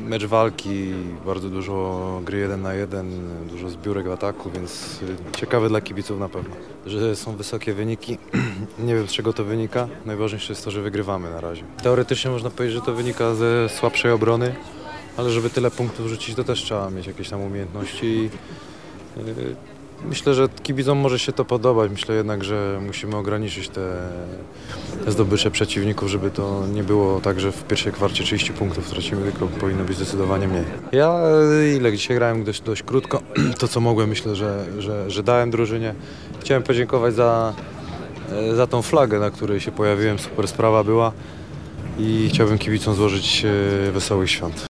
mecz walki, bardzo dużo gry 1 na 1, dużo zbiórek w ataku, więc ciekawe dla kibiców na pewno. Że są wysokie wyniki, nie wiem z czego to wynika, najważniejsze jest to, że wygrywamy na razie. Teoretycznie można powiedzieć, że to wynika ze słabszej obrony, ale żeby tyle punktów rzucić, to też trzeba mieć jakieś tam umiejętności. Myślę, że kibicom może się to podobać. Myślę jednak, że musimy ograniczyć te zdobycze przeciwników, żeby to nie było tak, że w pierwszej kwarcie 30 punktów stracimy, tylko powinno być zdecydowanie mniej. Ja dzisiaj grałem dość krótko, to co mogłem, myślę, że dałem drużynie. Chciałem podziękować za tą flagę, na której się pojawiłem, super sprawa była i chciałbym kibicom złożyć wesołych świąt.